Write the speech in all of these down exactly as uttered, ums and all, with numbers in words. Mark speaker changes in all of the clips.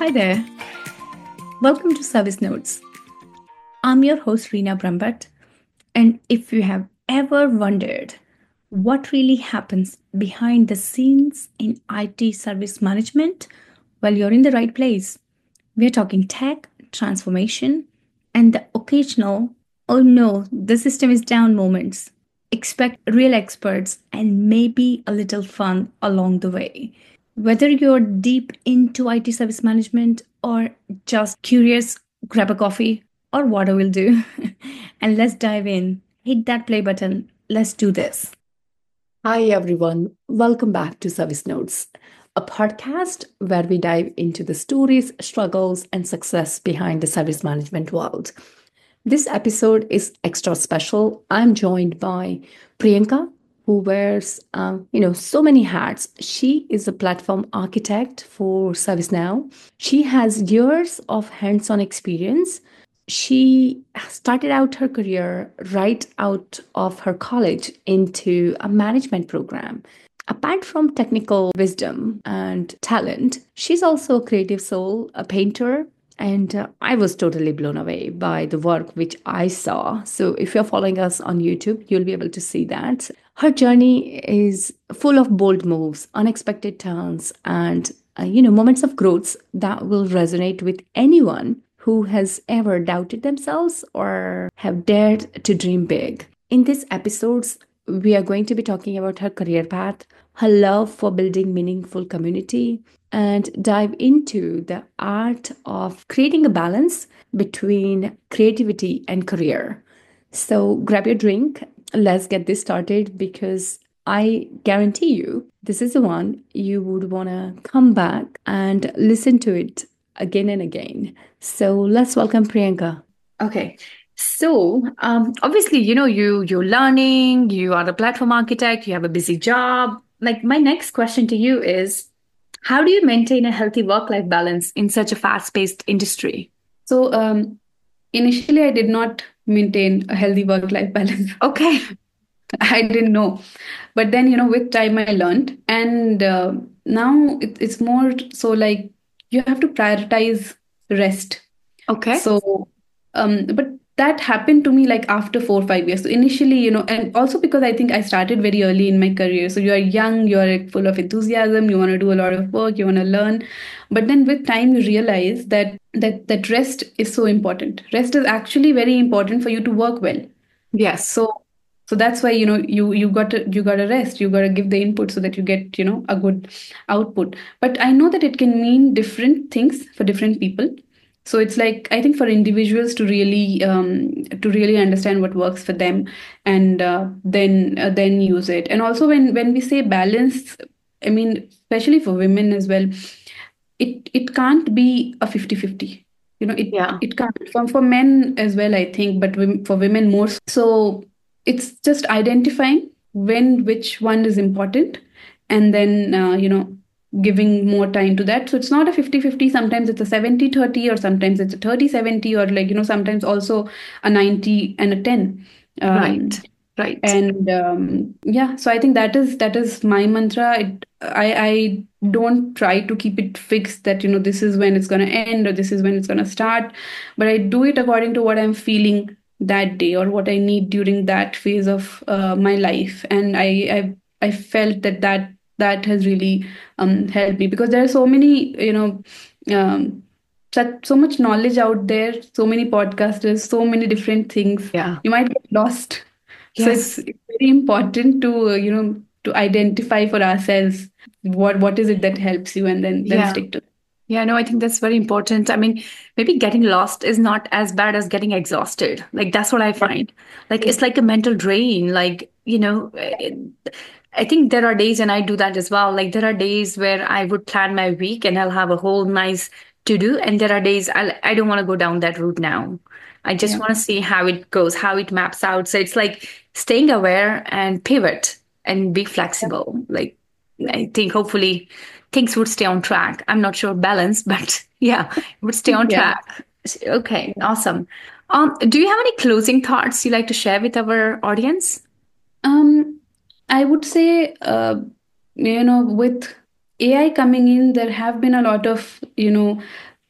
Speaker 1: Hi there. Welcome to Service Notes. I'm your host, Reena Brambhat. And if you have ever wondered what really happens behind the scenes in I T service management, well, you're in the right place. We're talking tech, transformation, and the occasional, oh no, the system is down moments. Expect real experts and maybe a little fun along the way. Whether you're deep into I T service management or just curious, grab a coffee or water will do. And let's dive in. Hit that play button. Let's do this.
Speaker 2: Hi, everyone. Welcome back to Service Notes, a podcast where we dive into the stories, struggles, and success behind the service management world. This episode is extra special. I'm joined by Priyanka, who wears, um, you know, so many hats. She is a platform architect for ServiceNow. She has years of hands-on experience. She started out her career right out of her college into a management program. Apart from technical wisdom and talent, she's also a creative soul, a painter, and uh, I was totally blown away by the work which I saw. So, if you're following us on YouTube, you'll be able to see that. Her journey is full of bold moves, unexpected turns, and uh, you know, moments of growth that will resonate with anyone who has ever doubted themselves or have dared to dream big. In these episodes, we are going to be talking about her career path, her love for building meaningful community, and dive into the art of creating a balance between creativity and career. So grab your drink, let's get this started because I guarantee you this is the one you would want to come back and listen to it again and again. So let's welcome Priyanka.
Speaker 1: Okay. So, um, obviously, you know, you you're learning, you are the platform architect, you have a busy job. Like my next question to you is, how do you maintain a healthy work-life balance in such a fast-paced industry?
Speaker 3: So um, initially, I did not maintain a healthy work-life balance.
Speaker 1: Okay.
Speaker 3: I didn't know, but then you know, with time, I learned, and uh, now it, it's more so like you have to prioritize rest.
Speaker 1: Okay.
Speaker 3: So, um, but that happened to me like after four or five years. So initially, you know, and also because I think I started very early in my career. So you are young, you are like, full of enthusiasm, you want to do a lot of work, you want to learn, but then with time, you realize that that that rest is so important. Rest is actually very important for you to work well.
Speaker 1: Yes.
Speaker 3: So so that's why you know you you got to you got to rest, you got to give the input so that you get you know a good output. But I know that it can mean different things for different people. So it's like I think for individuals to really um, to really understand what works for them, and uh, then uh, then use it. And also when when we say balance, I mean especially for women as well, it it can't be a fifty-fifty. You know, it
Speaker 1: Yeah.
Speaker 3: it can't for, for men as well, I think, but wom- for women more so. It's just identifying when which one is important, and then uh, you know giving more time to that. So it's not a fifty-fifty. Sometimes it's a seventy-thirty, or sometimes it's a thirty-seventy, or like you know sometimes also a ninety and a ten. um,
Speaker 1: Right. Right.
Speaker 3: and um, yeah, so I think that is that is my mantra. it, i i don't try to keep it fixed that you know this is when it's going to end or this is when it's going to start, but I do it according to what I'm feeling that day or what I need during that phase of uh, my life. And I, I i felt that that that has really um, helped me, because there are so many you know um, such so much knowledge out there, so many podcasters, so many different things.
Speaker 1: Yeah.
Speaker 3: You might get lost, so it's,
Speaker 1: Yes.
Speaker 3: it's very important to uh, you know to identify for ourselves what what is it that helps you, and then then
Speaker 1: Yeah.
Speaker 3: stick to it.
Speaker 1: Yeah, no, I think that's very important. I mean, maybe getting lost is not as bad as getting exhausted. Like, that's what I
Speaker 3: Yeah.
Speaker 1: find. Like, it's like a mental drain. Like, you know, it, I think there are days, and I do that as well. Like, there are days where I would plan my week and I'll have a whole nice to do. And there are days I'll, I don't want to go down that route now. I just
Speaker 3: Yeah.
Speaker 1: want to see how it goes, how it maps out. So it's like staying aware and pivot and be flexible. Like, I think hopefully things would stay on track. I'm not sure balance, but yeah, it would stay on
Speaker 3: Yeah.
Speaker 1: track. Okay, awesome. Um, do you have any closing thoughts you like to share with our audience?
Speaker 3: Um, I would say, uh, you know, with A I coming in, there have been a lot of, you know,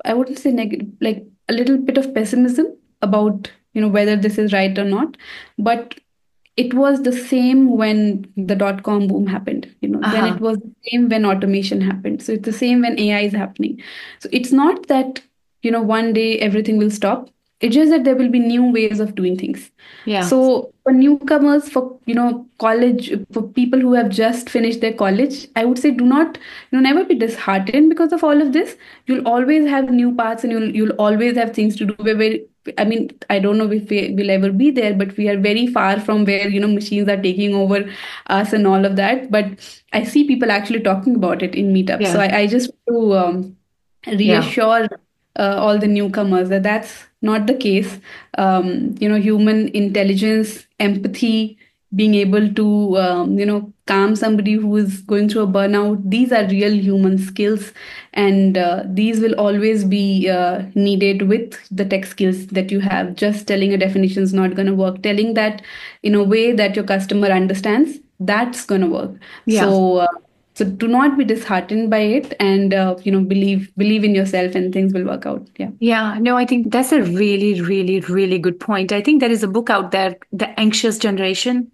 Speaker 3: I wouldn't say negative, like a little bit of pessimism about, you know, whether this is right or not. But it was the same when the dot com boom happened. You know, then
Speaker 2: Uh-huh.
Speaker 3: it was the same when automation happened. So it's the same when A I is happening. So it's not that, you know, one day everything will stop. It's just that there will be new ways of doing things.
Speaker 2: Yeah.
Speaker 3: So for newcomers, for, you know, college, for people who have just finished their college, I would say do not, you know, never be disheartened because of all of this. You'll always have new paths, and you'll you'll always have things to do. We're very, I mean, I don't know if we will ever be there, but we are very far from where, you know, machines are taking over us and all of that. But I see people actually talking about it in meetups. So
Speaker 2: Yeah.
Speaker 3: I, I just want to um,
Speaker 2: Yeah.
Speaker 3: reassure uh, all the newcomers that that's not the case. Um, you know, human intelligence, empathy, being able to, um, you know, calm somebody who is going through a burnout, these are real human skills. And uh, these will always be uh, needed with the tech skills that you have. Just telling a definition is not going to work. Telling that in a way that your customer understands, that's going to work.
Speaker 2: Yeah.
Speaker 3: So, uh, so do not be disheartened by it, and uh, you know, believe believe in yourself, and things will work out. Yeah.
Speaker 2: Yeah, no, I think that's a really, really, really good point. I think there is a book out there, The Anxious Generation.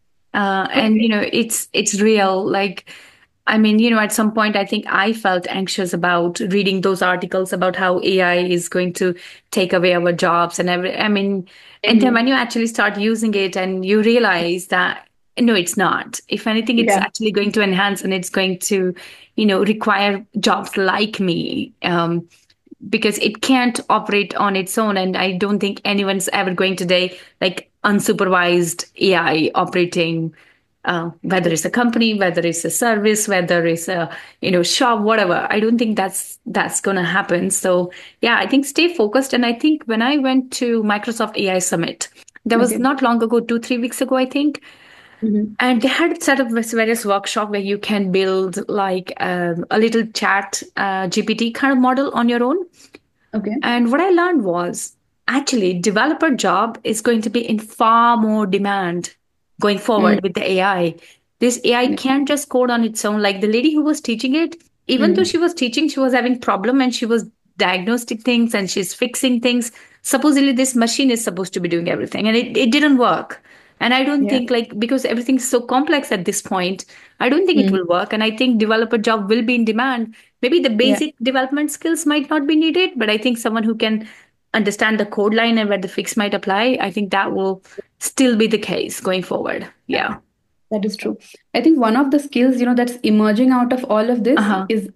Speaker 2: Uh, and
Speaker 3: Okay.
Speaker 2: you know, it's it's real. Like, I mean, you know, at some point I think I felt anxious about reading those articles about how A I is going to take away our jobs and every, I mean, and then when
Speaker 3: Mhm.
Speaker 2: you actually start using it and you realize that no, it's not. If anything, it's
Speaker 3: Yeah.
Speaker 2: actually going to enhance and it's going to, you know, require jobs like me. Um, because it can't operate on its own. And I don't think anyone's ever going today, like unsupervised A I operating, uh, whether it's a company, whether it's a service, whether it's a, you know, shop, whatever. I don't think that's that's going to happen. So yeah, I think stay focused. And I think when I went to Microsoft A I Summit, that was
Speaker 3: Okay.
Speaker 2: not long ago, two, three weeks ago, I think.
Speaker 3: Mhm.
Speaker 2: And they had set up this various workshop where you can build like um, a little chat uh, G P T kind of model on your own.
Speaker 3: Okay.
Speaker 2: And what I learned was actually developer job is going to be in far more demand going
Speaker 3: Mm.
Speaker 2: forward with the A I. This A I
Speaker 3: Yeah.
Speaker 2: can't just code on its own. Like the lady who was teaching it, even though
Speaker 3: Mm.
Speaker 2: she was teaching, she was having problem and she was diagnostic things and she's fixing things. Supposedly this machine is supposed to be doing everything and it, it didn't work. And I don't
Speaker 3: Yeah.
Speaker 2: think like because everything's so complex at this point, I don't think it
Speaker 3: Mm.
Speaker 2: will work. And I think developer job will be in demand. Maybe the
Speaker 3: Yeah.
Speaker 2: basic development skills might not be needed, but I think someone who can understand the code line and where the fix might apply, I think that will still be the case going forward. Yeah.
Speaker 3: That is true. I think one of the skills, you know, that's emerging out of all of this
Speaker 2: Uh-huh.
Speaker 3: is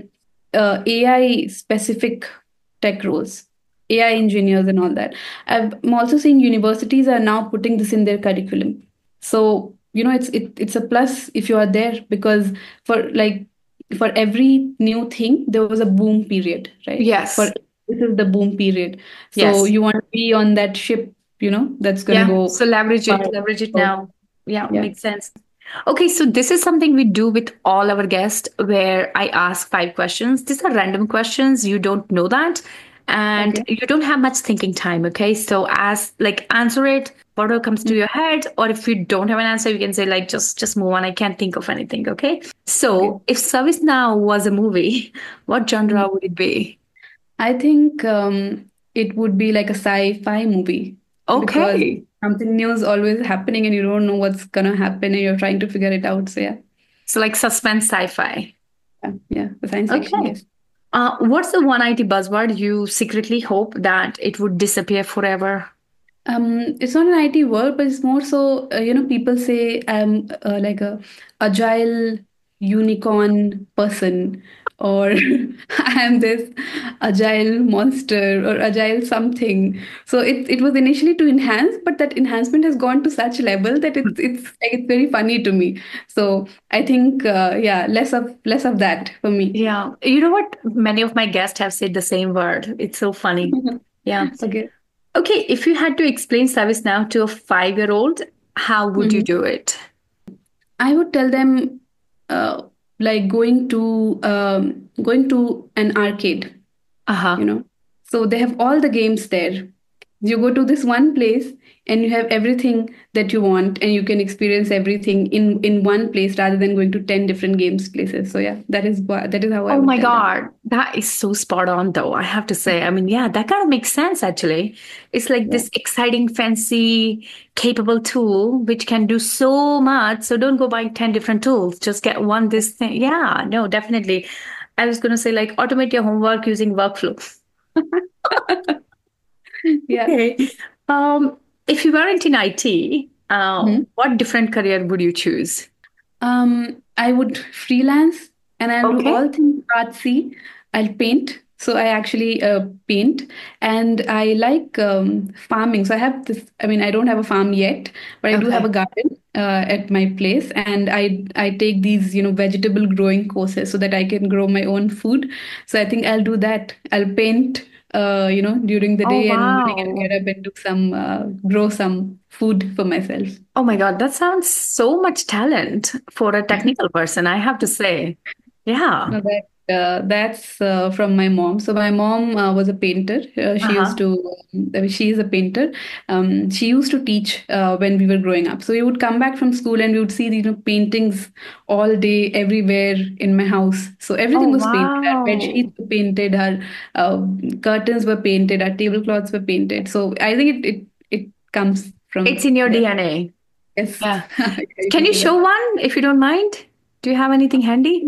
Speaker 3: uh, A I specific tech roles, A I engineers, and all that. I've, I'm also seeing universities are now putting this in their curriculum. So, you know, it's it, it's a plus if you are there, because for like for every new thing, there was a boom period, right? For
Speaker 2: Yes.
Speaker 3: this is the boom period. So
Speaker 2: Yes.
Speaker 3: you want to be on that ship, you know, that's gonna
Speaker 2: Yeah.
Speaker 3: go
Speaker 2: So leverage
Speaker 3: far.
Speaker 2: it, leverage it now. Yeah,
Speaker 3: Yeah.
Speaker 2: makes sense. Okay, so this is something we do with all our guests where I ask five questions. These are random questions. You don't know that. And
Speaker 3: Okay.
Speaker 2: you don't have much thinking time. Okay. So ask like answer it, whatever comes to
Speaker 3: Mm.
Speaker 2: your head. Or if you don't have an answer, you can say, like, just just move on. I can't think of anything. Okay.
Speaker 3: Okay.
Speaker 2: So if Service Now was a movie, what
Speaker 3: Mm.
Speaker 2: genre would it be?
Speaker 3: I think um, it would be like a sci-fi movie, because
Speaker 2: Okay.
Speaker 3: something new is always happening and you don't know what's gonna happen and you're trying to figure it out. So yeah,
Speaker 2: So like suspense sci-fi.
Speaker 3: yeah, yeah, the science fiction,
Speaker 2: Okay.
Speaker 3: yes.
Speaker 2: Uh, what's the one I T buzzword you secretly hope that it would disappear forever?
Speaker 3: Um, it's not an I T word, but it's more so, uh, you know, people say I'm uh, like a agile unicorn person, or I am this agile monster or agile something. So it it was initially to enhance, but that enhancement has gone to such level that it's it's like it's very funny to me. So I think uh, yeah, less of less of that for me.
Speaker 2: Yeah. You know what? Many of my guests have said the same word. It's so funny. Yeah.
Speaker 3: Okay.
Speaker 2: Okay. If you had to explain ServiceNow to a five year old, how would you
Speaker 3: Mhm.
Speaker 2: do it?
Speaker 3: I would tell them uh, like going to um, going to an arcade,
Speaker 2: Uh
Speaker 3: you
Speaker 2: huh.
Speaker 3: know. So they have all the games there. You go to this one place and you have everything that you want, and you can experience everything in in one place rather than going to ten different games places. So yeah, that is wha- that is how I
Speaker 2: Oh
Speaker 3: would
Speaker 2: my
Speaker 3: tell them.
Speaker 2: God, that is so spot on, though, I have to say. I mean, yeah, that kind of makes sense, actually. It's like
Speaker 3: Yeah.
Speaker 2: this exciting, fancy, capable tool which can do so much. So don't go buying ten different tools. Just get one, this thing. Yeah, no, definitely. I was going to say, like, automate your homework using workflow.
Speaker 3: Yeah.
Speaker 2: Okay. Um, if you weren't in I T, uh,
Speaker 3: Mhm.
Speaker 2: what different career would you choose?
Speaker 3: Um, I would freelance and I'll do
Speaker 2: Okay.
Speaker 3: all things artsy. I'll paint. So I actually uh, paint, and I like um, farming. So I have this. I mean, I don't have a farm yet, but I do have a
Speaker 2: Okay.
Speaker 3: garden uh, at my place, and I I take these you know vegetable growing courses so that I can grow my own food. So I think I'll do that. I'll paint, uh, you know, during the
Speaker 2: Oh,
Speaker 3: day, and I can
Speaker 2: wow.
Speaker 3: get up and do some uh, grow some food for myself.
Speaker 2: Oh my God, that sounds so much talent for a technical person, I have to say. Yeah.
Speaker 3: No, that uh, that's uh, from my mom. So my mom uh, was a painter. Uh, she used
Speaker 2: Uh-huh.
Speaker 3: to. Um, I mean, she is a painter. Um, she used to teach uh, when we were growing up. So we would come back from school and we would see you know paintings all day everywhere in my house. So
Speaker 2: Oh,
Speaker 3: everything was painted. Our bed
Speaker 2: wow.
Speaker 3: sheets were painted. Our uh, curtains were painted. Our tablecloths were painted. So I think it it it comes
Speaker 2: It's
Speaker 3: from
Speaker 2: in your
Speaker 3: there.
Speaker 2: D N A.
Speaker 3: Yes,
Speaker 2: Yeah.
Speaker 3: you
Speaker 2: Can
Speaker 3: can
Speaker 2: you
Speaker 3: say that.
Speaker 2: show one if you don't mind? Do you have anything handy?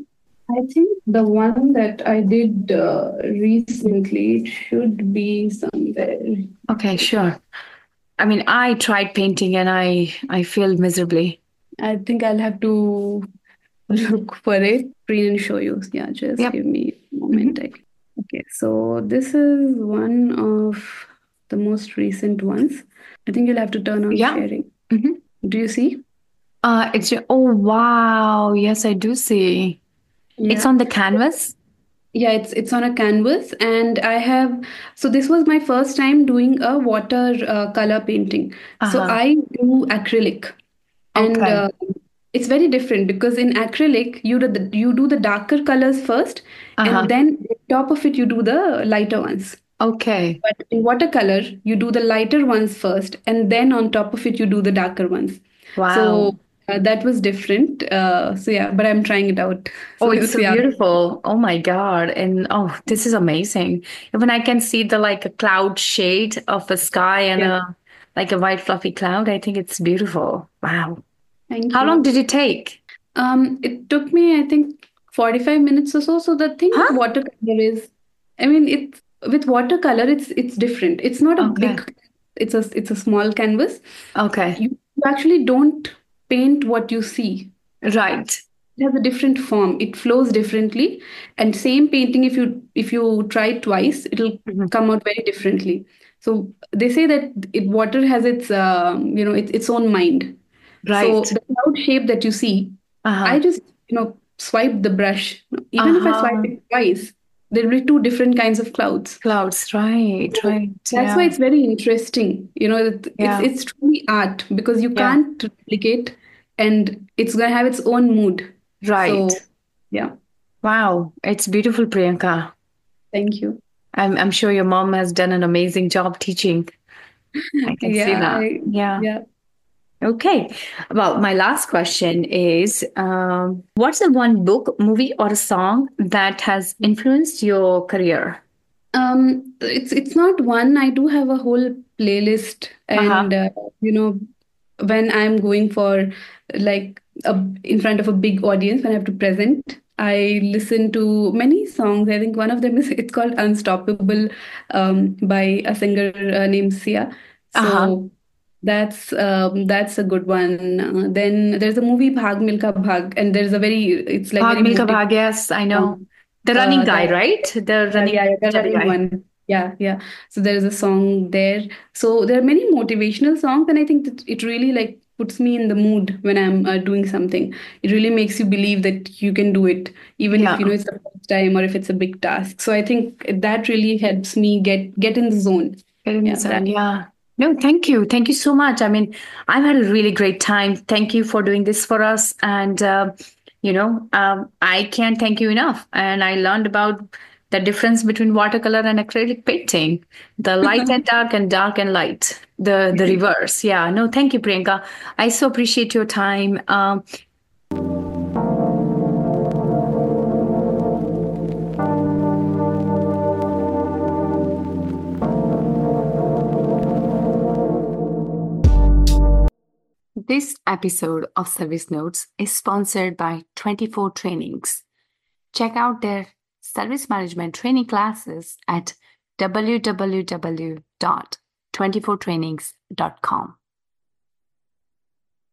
Speaker 3: I think the one that I did uh, recently it should be somewhere.
Speaker 2: Okay, sure. I mean, I tried painting and I I failed miserably.
Speaker 3: I think I'll have to look for it, print and show you. Yeah, just
Speaker 2: Yep.
Speaker 3: give me a moment.
Speaker 2: Hmm.
Speaker 3: I Okay, so this is one of the most recent ones. I think you'll have to turn on
Speaker 2: Yeah.
Speaker 3: sharing.
Speaker 2: Hmm.
Speaker 3: Do you see?
Speaker 2: Uh, it's oh wow. Yes, I do see. It's
Speaker 3: Yeah.
Speaker 2: on the canvas.
Speaker 3: Yeah, it's it's on a canvas, and I have. So this was my first time doing a water uh, color painting. So
Speaker 2: Uh-huh.
Speaker 3: I do acrylic, and
Speaker 2: Okay.
Speaker 3: uh, it's very different because in acrylic you do the you do the darker colors first,
Speaker 2: Uh-huh.
Speaker 3: and then on top of it you do the lighter ones.
Speaker 2: Okay.
Speaker 3: But in watercolor, you do the lighter ones first, and then on top of it, you do the darker ones.
Speaker 2: Wow.
Speaker 3: So uh, that was different. Uh, so yeah, but I'm trying it out. So
Speaker 2: Oh,
Speaker 3: we'll
Speaker 2: it's so
Speaker 3: see how.
Speaker 2: beautiful. Oh my God. And oh, this is amazing. Even I can see the like a cloud shade of a sky and
Speaker 3: Yeah,
Speaker 2: a like a white fluffy cloud. I think it's beautiful. Wow.
Speaker 3: thank
Speaker 2: How long
Speaker 3: you.
Speaker 2: did it take?
Speaker 3: Um, it took me, I think, forty-five minutes or so. So the thing with
Speaker 2: Huh?
Speaker 3: watercolor is, I mean, it's with watercolor, it's it's different. It's not a
Speaker 2: Okay.
Speaker 3: big, it's a it's a small canvas.
Speaker 2: Okay.
Speaker 3: You actually don't paint what you see.
Speaker 2: Right.
Speaker 3: It has a different form. It flows differently, and same painting, if you if you try it twice, it'll
Speaker 2: Mhm.
Speaker 3: come out very differently. So they say that it, water has its um, you know its its own mind. So
Speaker 2: Right.
Speaker 3: the cloud shape that you see, I
Speaker 2: Uh-huh.
Speaker 3: just you know swipe the brush. Even if I swipe
Speaker 2: Uh-huh.
Speaker 3: it twice, there'll be two different kinds of clouds.
Speaker 2: Clouds. Right.
Speaker 3: So
Speaker 2: Right.
Speaker 3: that's why
Speaker 2: Yeah.
Speaker 3: it's very interesting. You know, it- it's
Speaker 2: Yeah.
Speaker 3: it's truly art because you
Speaker 2: Yeah.
Speaker 3: can't replicate, and it's gonna have its own mood.
Speaker 2: Right.
Speaker 3: So yeah,
Speaker 2: Wow. It's beautiful, Priyanka.
Speaker 3: thank you.
Speaker 2: I'm I'm sure your mom has done an amazing job teaching. I can see
Speaker 3: Yeah,
Speaker 2: that.
Speaker 3: I,
Speaker 2: Yeah.
Speaker 3: yeah.
Speaker 2: Okay. Well, my last question is um, what's the one book, movie, or a song that has influenced your career?
Speaker 3: Um, it's it's not one. I do have a whole playlist,
Speaker 2: Uh-huh.
Speaker 3: and uh, you know, when I'm going for like a, in front of a big audience, when I have to present, I listen to many songs. I think one of them is it's called Unstoppable, um, by a singer uh, named Sia.
Speaker 2: Uh-huh.
Speaker 3: So that's um, that's a good one. Uh, then there's a movie Bhag Milka Bhag, and there's a very it's like
Speaker 2: Bhag
Speaker 3: very
Speaker 2: Milka
Speaker 3: motivating
Speaker 2: Bhag, yes, I know.
Speaker 3: song.
Speaker 2: The running
Speaker 3: Uh,
Speaker 2: guy,
Speaker 3: that
Speaker 2: right? The
Speaker 3: uh,
Speaker 2: running
Speaker 3: yeah, yeah, the
Speaker 2: chubby
Speaker 3: running
Speaker 2: guy.
Speaker 3: one. Yeah, yeah. So there is a song there. So there are many motivational songs, and I think that it really like puts me in the mood when I'm uh, doing something. It really makes you believe that you can do it, even if
Speaker 2: Yeah.
Speaker 3: you know it's the first time or if it's a big task. So I think that really helps me get get in the zone.
Speaker 2: Get in the
Speaker 3: Yeah, that.
Speaker 2: zone. Yeah. No, thank you. Thank you so much. I mean, I've had a really great time. Thank you for doing this for us. And, uh, you know, um, I can't thank you enough. And I learned about
Speaker 1: the difference between watercolor and acrylic painting, the light and dark and dark and light, the the reverse. Yeah, no, thank you, Priyanka. I so appreciate your time. Um,
Speaker 2: This episode of Service Notes is sponsored by twenty-four Trainings. Check out their service management training classes at w w w dot twenty four trainings dot com.